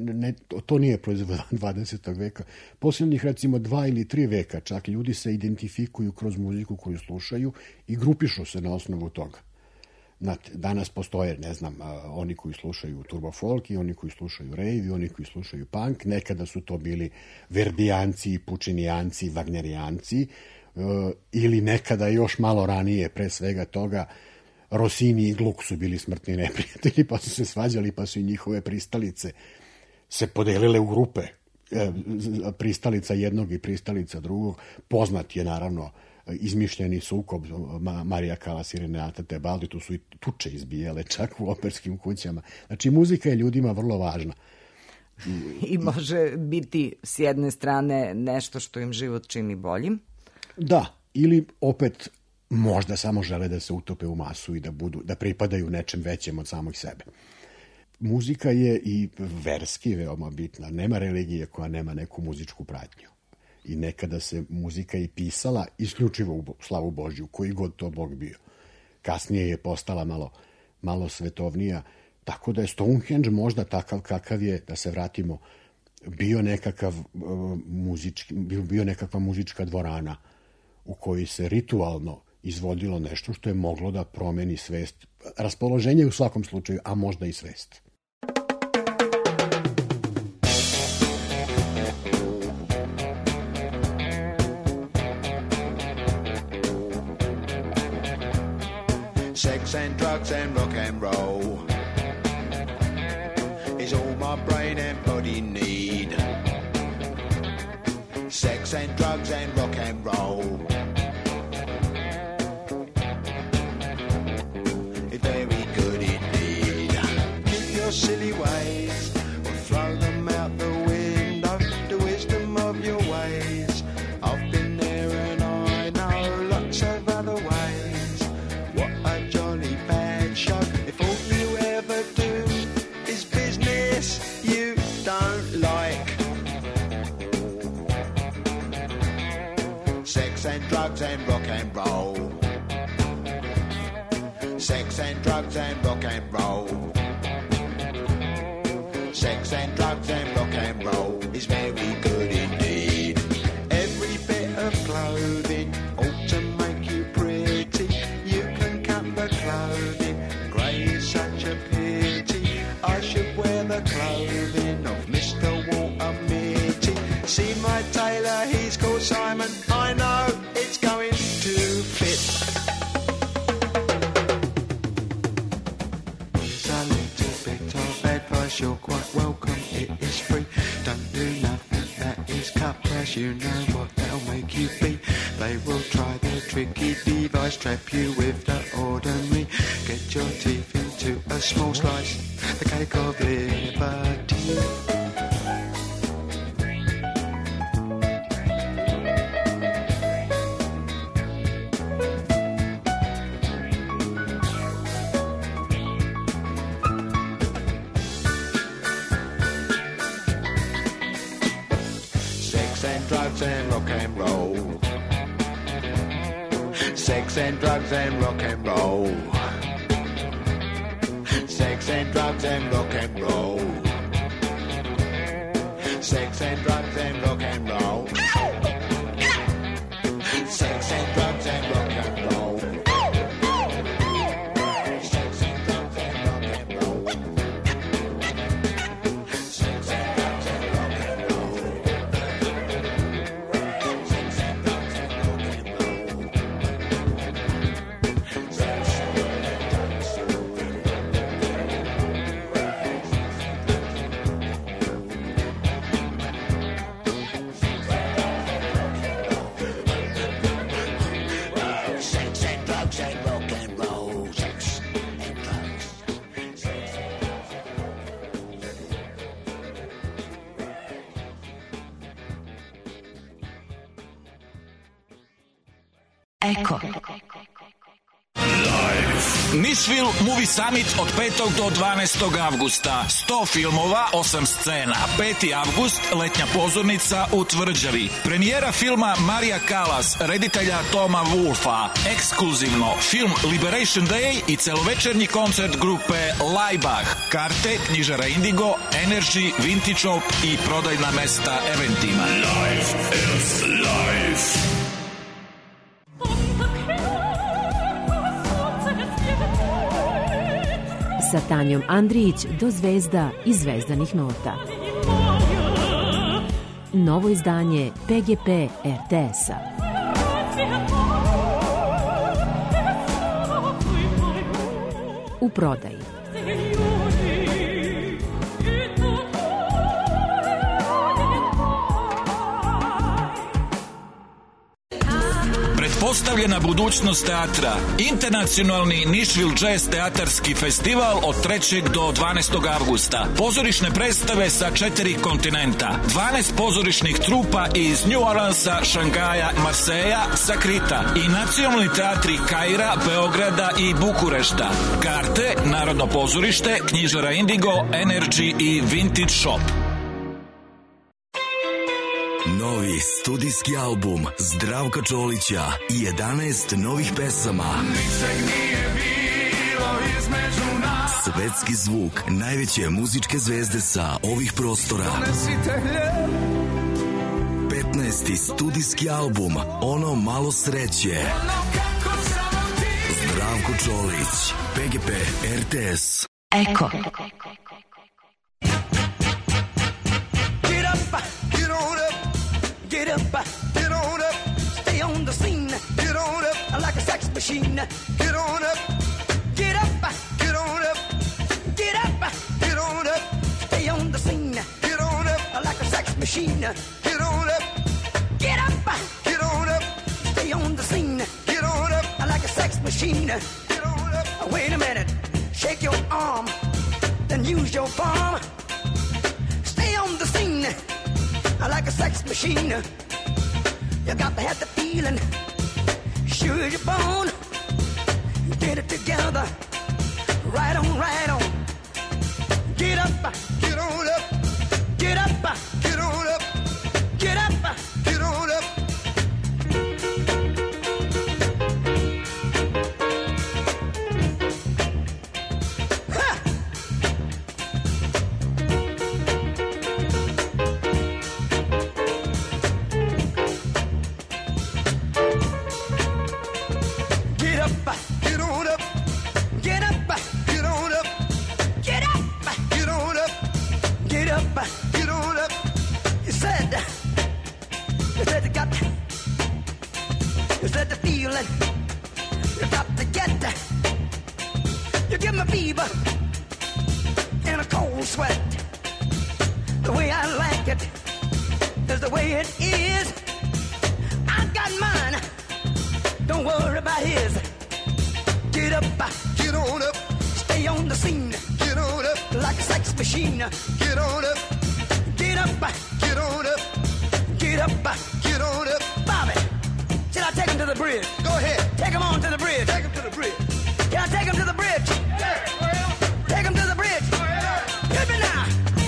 to nije proizvod 20. veka, posljednjih recimo 2 ili 3 veka čak ljudi se identifikuju kroz muziku koju slušaju i grupišu se na osnovu toga. Danas postoje, ne znam, oni koji slušaju turbo folk i oni koji slušaju rave i oni koji slušaju punk. Nekada su to bili verdijanci, pučinijanci, wagnerijanci ili nekada još malo ranije, pre svega toga, Rossini i Gluck su bili smrtni neprijatelji, pa su se svađali, pa su i njihove pristalice se podelile u grupe. Pristalica jednog i pristalica drugog. Poznat je, naravno, izmišljeni sukob Marija Kalas i Renata Tebaldi, tu su i tuče izbijale čak u operskim kućama. Znači, muzika je ljudima vrlo važna. I može biti s jedne strane nešto što im život čini boljim. Da, ili opet možda samo žele da se utope u masu i da pripadaju nečem većem od samog sebe. Muzika je i verski veoma bitna. Nema religije koja nema neku muzičku pratnju. I nekada se muzika i pisala isključivo u slavu Božju, koji god to Bog bio. Kasnije je postala malo svetovnija, tako da je Stonehenge možda takav kakav je, da se vratimo, bio nekakva muzička dvorana u kojoj se ritualno izvodilo nešto što je moglo da promeni svest, raspoloženje u svakom slučaju, a možda i svest. Sex and drugs and rock and roll is all my brain and body need. Sex and drugs and rock and roll. It's very good indeed. Keep your silly ways or throw them out the window. The wisdom of your ways. I've been there and I know lots of other ways. What a jolly bad show. If all you ever do is business you don't like. Sex and drugs and rock and roll. Sex and drugs and rock and roll. Sex and drugs and rock and roll is very good indeed. Every bit of clothing ought to make you pretty. You can cut the clothing, grey is such a pity. I should wear the clothing of Mr. Walter Mitty. See my tailor, he's called Simon. I know it's going to fit. Here's a little bit of advice, you're quite welcome, it is free. Don't do nothing that is cut press, you know what they'll make you be. They will try their tricky device, trap you with the ordinary. Get your teeth into a small slice, the cake of liberty. Drugs and rock and roll. Sex and drugs and rock and roll. Sex and drugs and rock and roll. Sex and drugs and rock and roll. Sex and drugs and rock and roll. Sex and drugs and rock and roll. Sex and drugs and rock and roll. Eko. Nashville Movie Summit od 5. do 12. avgusta. 100 filmova, 8 scena. 5. avgust, letnja pozornica u Tvrđavi. Premijera filma Marija Kalas, reditelja Toma Wolfa. Ekskluzivno, film Liberation Day i celovečernji koncert grupe Laibach. Karte, knjižara Indigo, Energy, Vintage Shop i prodajna mesta Eventima. Life is life. Sa Tanjom Andrijić do zvezda i zvezdanih nota. Novo izdanje PGP RTS-a. U prodaji. Postavljena budućnost teatra. Internacionalni Nashville Jazz teatarski festival od 3. do 12. avgusta. Pozorišne predstave sa 4 kontinenta. 12 pozorišnih trupa iz New Orleansa, Šangaja, Marseja, Sakrita i nacionalni teatri Kaira, Beograda i Bukurešta. Karte, Narodno pozorište, knjižara Indigo, Energy i Vintage Shop. Novi studijski album Zdravka Čolića i 11 novih pesama. Svetski zvuk najveće muzičke zvezde sa ovih prostora. 15. studijski album Ono malo sreće. Zdravko Čolić, PGP RTS. Eko. Get up, get on up, get up, get on up, stay on the scene, get on up, like a sex machine, get on up, get up, get on up, get up, get on up, stay on the scene, get on up, like a sex machine, get on up, get up, get on up, stay on the scene, get on up, like a sex machine, get on up. Wait a minute, shake your arm, then use your palm. Stay on the scene like a sex machine. You got to have the feeling, sure as you're born. Get it together, right on, right on. Get up, get on up, get up, get on up, get up, get on up. You give me fever and a cold sweat. The way I like it is the way it is. I got mine, don't worry about his. Get up, get on up, stay on the scene. Get on up, like a sex machine. Get on up, get up, get on up, get up, get on up. Bobby, should I take him to the bridge? Go ahead, take him on to the bridge. Take him to the bridge. Can I take him to the bridge? Take him to the bridge. Hit me now.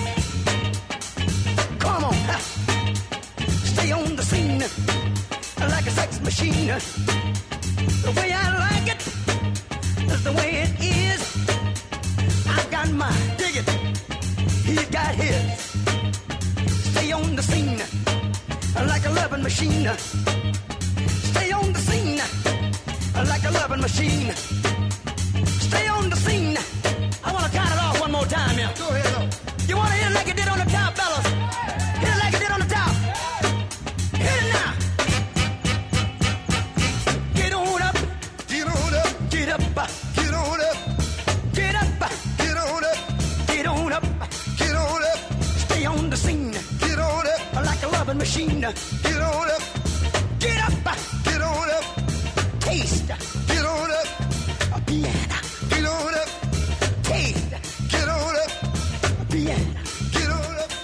Come on. Stay on the scene like a sex machine. The way I like it is the way it is. I got mine. Dig it. He's got his. Stay on the scene like a loving machine. Stay on the scene like a loving machine. Stay on the scene. I want to count it off one more time, yeah. Go ahead, though. You want to hit it like it did on the top, fellas? Hit it like it did on the top. Hit it now. Get on up. Get on up. Get up. Get on up. Get up. Get on up. Get on up. Get on up. Stay on the scene. Get on up. Like a loving machine. Get on up. Get up. Get on up. Taste. Get on up. A piano. Get on up. Taste. Get on up. A piano. Get on up.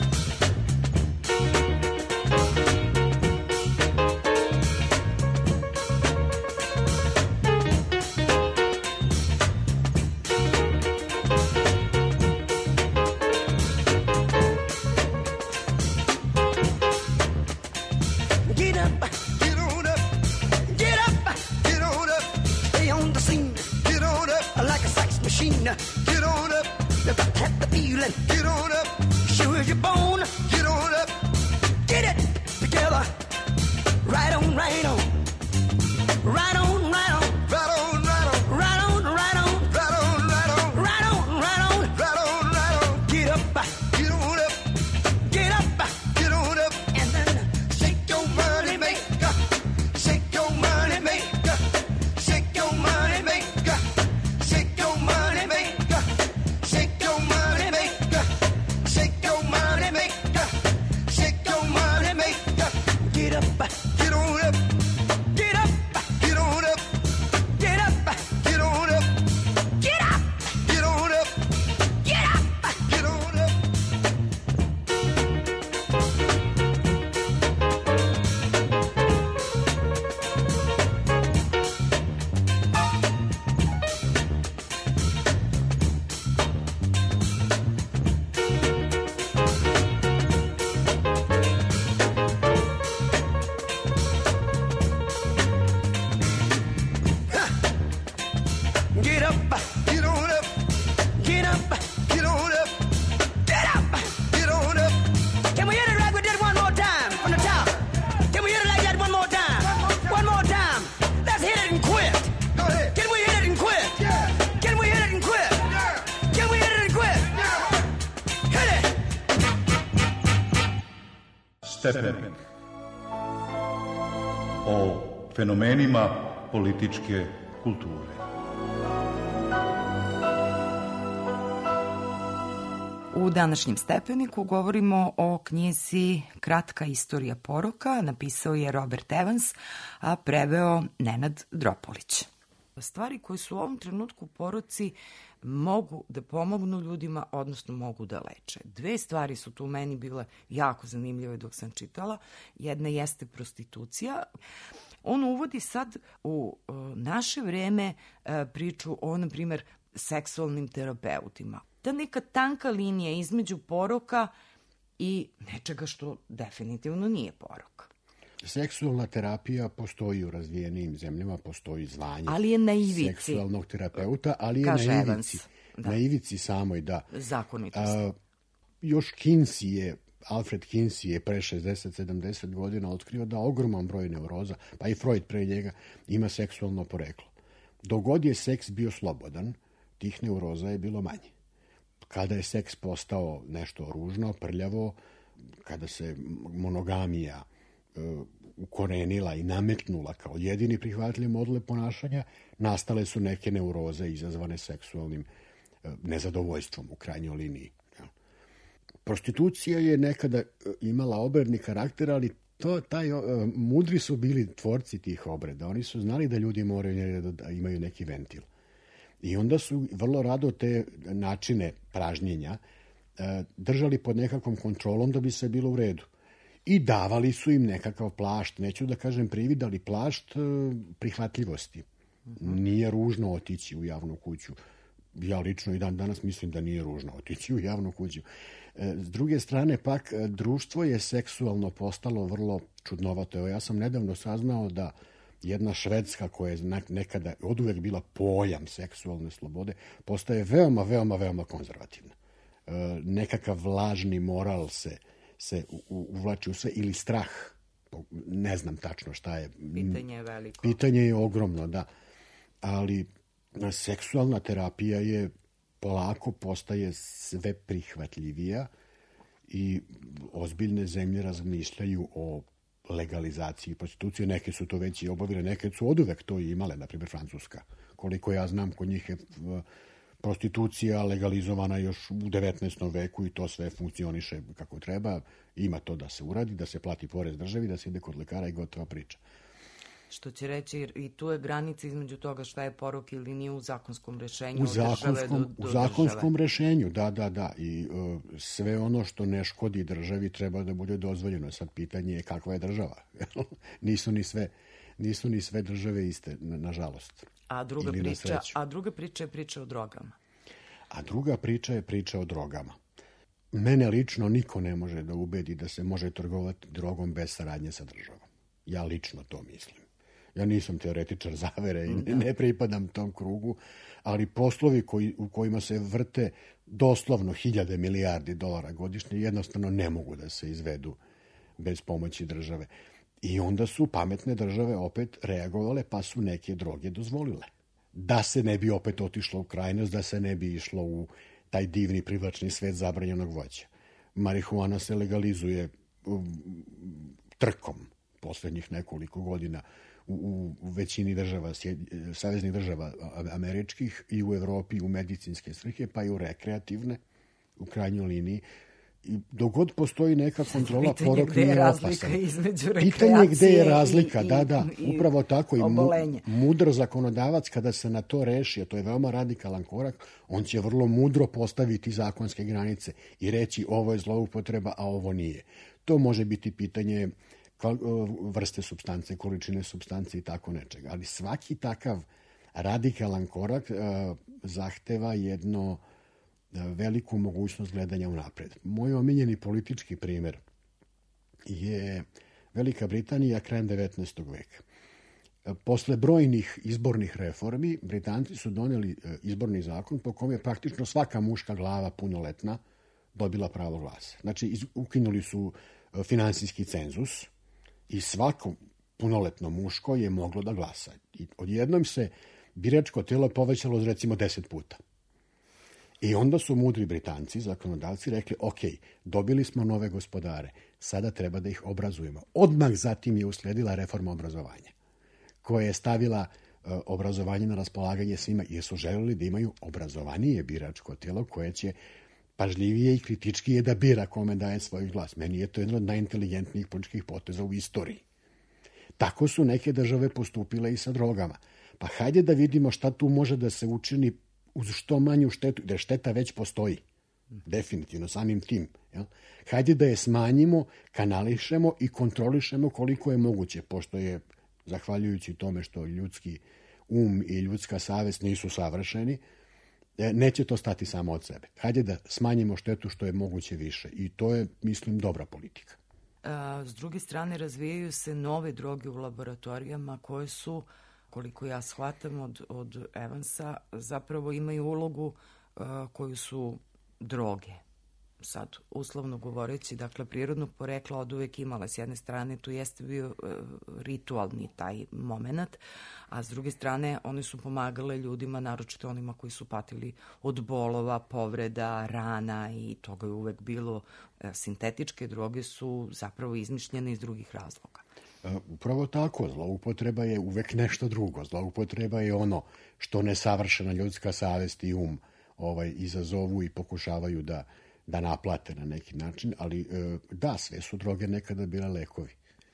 Get up. Get on up. Get up. Get on up. Stay on the scene. Get on up. Like a sex machine. Get on up. You got to have the feeling. Get on up. Sure as you're born. Get on up. Get it together. Right on, right on. Right on, right on. Right on, right on. Right on, right on. Right on, right on. Right on, right on. Right on, right on. Get up. Get on up. Get up. Get on up. And then shake your money maker. Shake your money maker. Shake your money maker. Shake your money maker. Shake your money maker. Shake your money maker. Shake your money maker. Get up. Get on up. Stepenik. O fenomenima političke kulture. U današnjem Stepeniku govorimo o knjizi Kratka istorija poroka, napisao je Robert Evans, a preveo Nenad Dropolić. Stvari koje su u ovom trenutku poroci mogu da pomognu ljudima, odnosno mogu da leče. Dve stvari su tu meni bile jako zanimljive dok sam čitala. Jedna jeste prostitucija. On uvodi sad u naše vreme priču o, na primjer, seksualnim terapeutima. Ta neka tanka linija između poroka i nečega što definitivno nije porok. Seksualna terapija postoji u razvijenim zemljama, postoji zvanje ali je na ivici seksualnog terapeuta, ali je na ivici samoj, da. Zakonitosti. Još Alfred Kinsey je pre 60-70 godina otkrio da ogroman broj neuroza, pa i Freud pre njega, ima seksualno poreklo. Dogod je seks bio slobodan, tih neuroza je bilo manje. Kada je seks postao nešto ružno, prljavo, kada se monogamija ukorenila i nametnula kao jedini prihvatljiv model ponašanja, nastale su neke neuroze izazvane seksualnim nezadovoljstvom u krajnjoj liniji. Prostitucija je nekada imala obredni karakter, ali mudri su bili tvorci tih obreda. Oni su znali da ljudi moraju da imaju neki ventil. I onda su vrlo rado te načine pražnjenja držali pod nekakvom kontrolom da bi sve bilo u redu. I davali su im nekakav plašt, neću da kažem privid, ali plašt prihvatljivosti. Nije ružno otići u javnu kuću. Ja lično i dan danas mislim da nije ružno otići u javnu kuću. S druge strane pak, društvo je seksualno postalo vrlo čudnovato. Evo, ja sam nedavno saznao da jedna Švedska koja je nekada oduvek bila pojam seksualne slobode, postaje veoma, veoma, veoma konzervativna. Nekakav lažni moral se uvlači u sve, ili strah. Ne znam tačno šta je. Pitanje je veliko. Pitanje je ogromno, da. Ali seksualna terapija je polako postaje sve prihvatljivija i ozbiljne zemlje razmišljaju o legalizaciji prostitucije. Neke su to već i obavile, neke su oduvek to i imale, na primjer Francuska. Koliko ja znam, kod njih je prostitucija legalizovana još u 19. veku i to sve funkcioniše kako treba. Ima to da se uradi, da se plati porez državi, da se ide kod lekara i gotova priča. Što će reći, i tu je granica između toga šta je porok ili nije u zakonskom rešenju u zakonskom rešenju, da. I sve ono što ne škodi državi treba da bude dozvoljeno. Sad pitanje je kakva je država. Nisu ni sve države iste, nažalost. A druga priča je priča o drogama. A druga priča je priča o drogama. Mene lično niko ne može da ubedi da se može trgovati drogom bez saradnje sa državom. Ja lično to mislim. Ja nisam teoretičar zavere i ne pripadam tom krugu, ali poslovi u kojima se vrte doslovno hiljade milijardi dolara godišnje jednostavno ne mogu da se izvedu bez pomoći države. I onda su pametne države opet reagovale, pa su neke droge dozvolile. Da se ne bi opet otišlo u krajnost, da se ne bi išlo u taj divni privlačni svet zabranjenog voća. Marihuana se legalizuje trkom poslednjih nekoliko godina u većini država, saveznih država američkih, i u Evropi u medicinske svrhe, pa i u rekreativne, u krajnjoj liniji. I dogod postoji neka kontrola, porok nije opasan. Pitanje gde je razlika, da, upravo tako. I mudar zakonodavac kada se na to reši, a to je veoma radikalan korak, on će vrlo mudro postaviti zakonske granice i reći ovo je zloupotreba, a ovo nije. To može biti pitanje vrste supstance, količine supstance i tako nečega. Ali svaki takav radikalan korak zahteva jedno veliku mogućnost gledanja unapred. Moj omiljeni politički primjer je Velika Britanija krajem 19. veka. Posle brojnih izbornih reformi, Britanci su doneli izborni zakon po kome je praktično svaka muška glava punoletna dobila pravo glasa. Znači, ukinuli su finansijski cenzus i svako punoletno muško je moglo da glasa. I odjednom se biračko telo povećalo recimo 10 puta. I onda su mudri Britanci, zakonodavci, rekli, ok, dobili smo nove gospodare, sada treba da ih obrazujemo. Odmah zatim je usledila reforma obrazovanja, koja je stavila obrazovanje na raspolaganje svima, jer su želeli da imaju obrazovanije biračko tijelo koje će pažljivije i kritičkije da bira kome daje svoj glas. Meni je to jedan od najinteligentnijih političkih poteza u istoriji. Tako su neke države postupile i sa drogama. Pa hajde da vidimo šta tu može da se učini uz što manju štetu, da šteta već postoji. Definitivno, samim tim. Jel? Hajde da je smanjimo, kanališemo i kontrolišemo koliko je moguće, pošto je, zahvaljujući tome što ljudski um i ljudska savest nisu savršeni, neće to stati samo od sebe. Hajde da smanjimo štetu što je moguće više. I to je, mislim, dobra politika. S druge strane, razvijaju se nove droge u laboratorijama koje su, koliko ja shvatam od Evansa, zapravo imaju ulogu koju su droge. Sad, uslovno govoreći, dakle, prirodnog porekla od uvek imala. S jedne strane, tu jeste bio ritualni taj moment, a s druge strane, one su pomagale ljudima, naročito onima koji su patili od bolova, povreda, rana i toga je uvek bilo. Sintetičke droge su zapravo izmišljene iz drugih razloga. Upravo tako, zloupotreba je uvek nešto drugo. Zloupotreba je ono što nesavršena ljudska savest i um izazovu i pokušavaju da naplate na neki način, ali da, sve su droge nekada bile lekovi.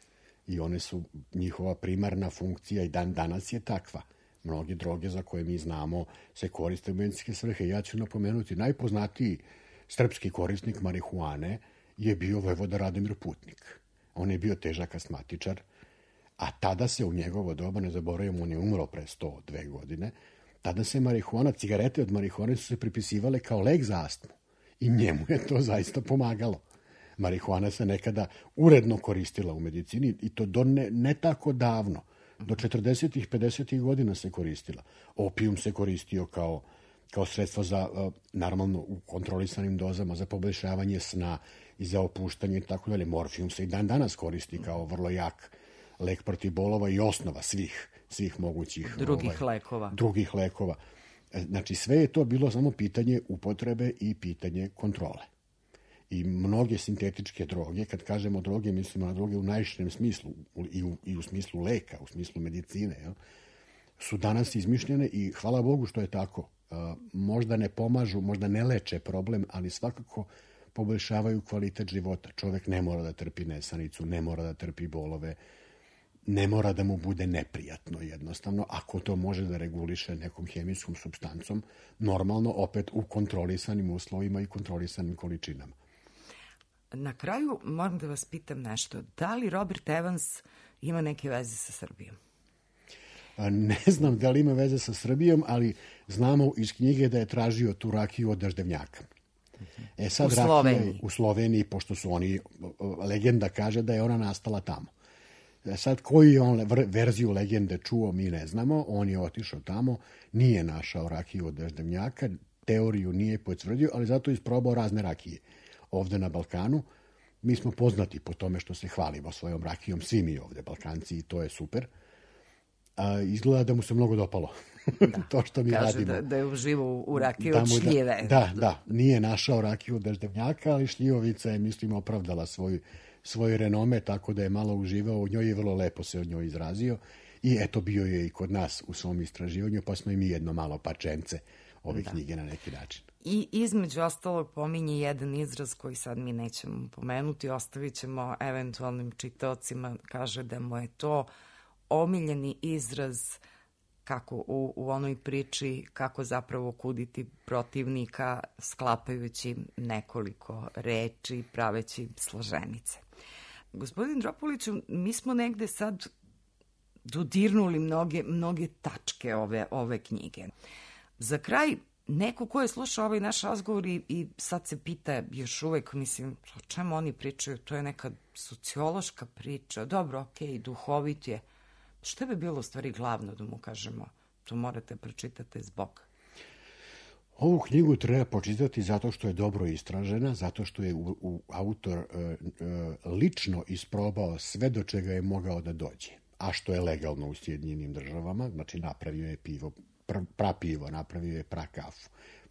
I one su, njihova primarna funkcija i dan danas je takva. Mnoge droge za koje mi znamo se koriste u medicinske svrhe. Ja ću napomenuti, najpoznatiji srpski korisnik marihuane je bio vojvoda Radomir Putnik. On je bio težak astmatičar, a tada se u njegovo doba, ne zaboravimo, on je umro pre 102 godine, tada se marihuana, cigarete od marihuane su se pripisivale kao lek za astmu. I njemu je to zaista pomagalo. Marihuana se nekada uredno koristila u medicini i to do ne tako davno. Do 40-ih, 50-ih godina se koristila. Opijum se koristio kao sredstvo za, normalno, u kontrolisanim dozama, za poboljšavanje sna i za opuštanje i tako dalje. Morfijum se i dan danas koristi kao vrlo jak lek protiv bolova i osnova svih mogućih drugih lekova. Znači, sve je to bilo samo pitanje upotrebe i pitanje kontrole. I mnoge sintetičke droge, kad kažemo droge, mislimo na droge u najširem smislu i u smislu leka, u smislu medicine, jel? Su danas izmišljene i hvala Bogu što je tako. Možda ne pomažu, možda ne leče problem, ali svakako poboljšavaju kvalitet života. Čovek ne mora da trpi nesanicu, ne mora da trpi bolove, ne mora da mu bude neprijatno jednostavno, ako to može da reguliše nekom hemijskom supstancom, normalno opet u kontrolisanim uslovima i kontrolisanim količinama. Na kraju moram da vas pitam nešto. Da li Robert Evans ima neke veze sa Srbijom? Ne znam da li ima veze sa Srbijom, ali znamo iz knjige da je tražio tu rakiju od daždevnjaka. Sad u Sloveniji. U Sloveniji, pošto su oni, legenda kaže da je ona nastala tamo. Sad, koju je on verziju legende čuo, mi ne znamo. On je otišao tamo, nije našao rakiju od daždevnjaka, teoriju nije potvrdio, ali zato isprobao razne rakije. Ovde na Balkanu, mi smo poznati po tome što se hvalimo svojom rakijom, svi mi ovde Balkanci, i to je super. Izgleda da mu se mnogo dopalo to što mi radimo. Kaže da je uživo u rakiju od šljive. Da, nije našao rakiju od daždevnjaka, ali šljivovica je, mislim, opravdala svoj renome, tako da je malo uživao u njoj i vrlo lepo se od njoj izrazio. I eto, bio je i kod nas u svom istraživanju, pa smo i mi jedno malo parčence ove knjige na neki način. I između ostalog pominje jedan izraz koji sad mi nećemo pomenuti, ostavit ćemo eventualnim čitaocima, kaže da mu je to omiljeni izraz kako u onoj priči kako zapravo kuditi protivnika sklapajući nekoliko reči, praveći složenice. Gospodin Dropuliću, mi smo negde sad dodirnuli mnoge tačke ove knjige. Za kraj, neko ko je slušao ovaj naš razgovor i sad se pita još uvek, mislim, o čemu oni pričaju, to je neka sociološka priča, dobro, okej, duhovit je. Što bi bilo u stvari glavno da mu kažemo? To morate pročitati zbog. Ovu knjigu treba počitati zato što je dobro istražena, zato što je autor lično isprobao sve do čega je mogao da dođe, a što je legalno u Sjedinjenim Državama, znači napravio je pivo, prapivo, napravio je prakafu,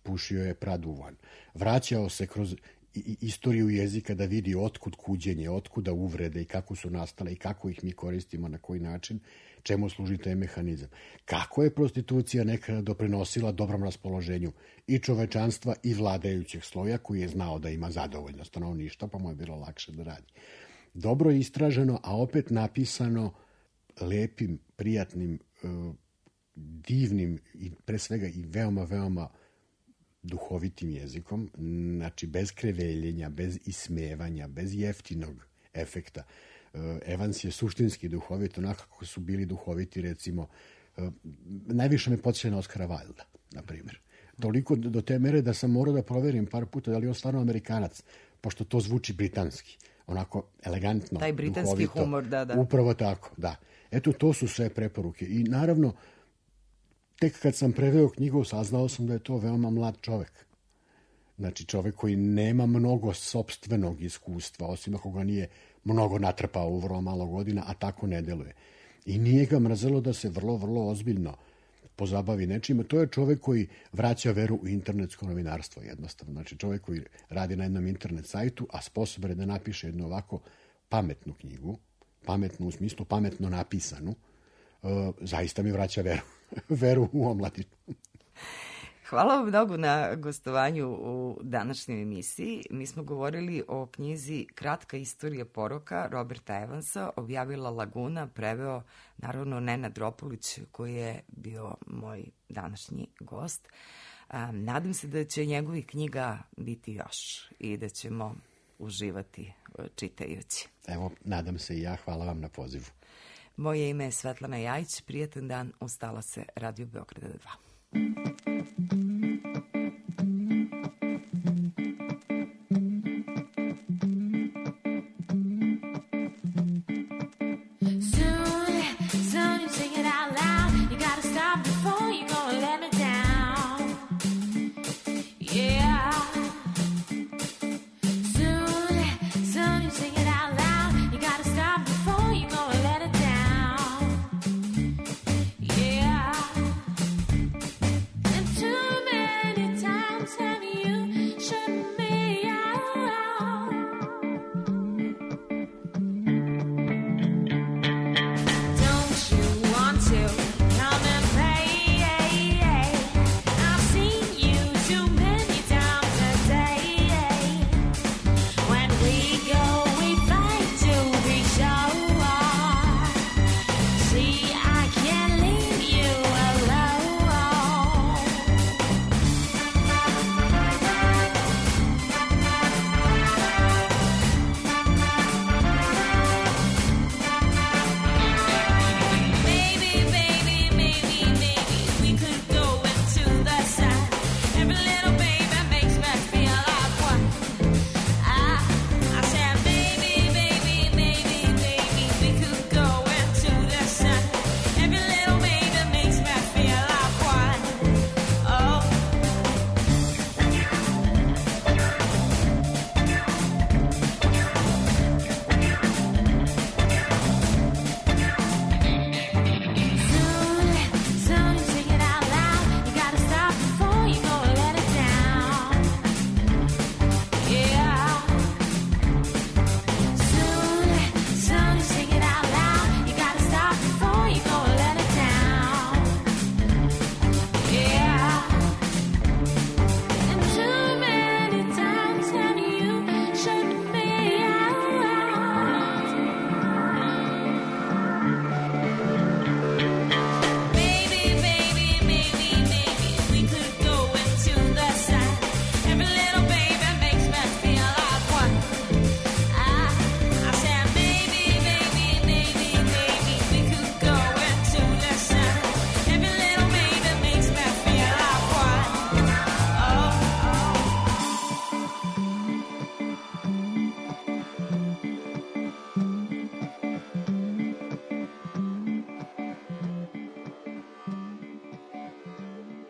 pušio je praduvan. Vraćao se kroz istoriju jezika da vidi otkud kuđenje, otkuda uvrede i kako su nastale i kako ih mi koristimo, na koji način, čemu služi taj mehanizam. Kako je prostitucija nekada doprinosila dobrom raspoloženju i čovečanstva i vladajućeg sloja koji je znao da ima zadovoljno stanovništvo, pa mu je bilo lakše da radi. Dobro je istraženo, a opet napisano lepim, prijatnim, divnim i pre svega i veoma, veoma duhovitim jezikom, znači bez kreveljenja, bez ismevanja, bez jeftinog efekta. Evans je suštinski duhovit, onako kako su bili duhoviti, recimo, najviše me podsjeća na Oskara Wilda, na primjer. Toliko do te mere da sam morao da proverim par puta da li je on stvarno Amerikanac, pošto to zvuči britanski, onako elegantno, taj britanski duhovito. Humor, da. Upravo tako, da. Eto, to su sve preporuke. I naravno, tek kad sam preveo knjigu, saznao sam da je to veoma mlad čovek. Znači, čovek koji nema mnogo sopstvenog iskustva, osim ako ga nije mnogo natrpao u vrlo malo godina, a tako ne deluje. I nije ga mrzelo da se vrlo, vrlo ozbiljno pozabavi nečime. To je čovek koji vraća veru u internetsko novinarstvo, jednostavno. Znači, čovek koji radi na jednom internet sajtu, a sposoban je da napiše jednu ovako pametnu knjigu, pametnu u smislu pametno napisanu, zaista mi vraća veru u omladinu. Hvala vam mnogo na gostovanju u današnjoj emisiji. Mi smo govorili o knjizi Kratka istorija poroka Roberta Evansa, objavila Laguna, preveo naravno Nenad Ropolić, koji je bio moj današnji gost. Nadam se da će njegovih knjiga biti još i da ćemo uživati čitajući. Evo, nadam se i ja. Hvala vam na pozivu. Moje ime je Svetlana Jajić. Prijatan dan. Ustala se Radio Beograda 2.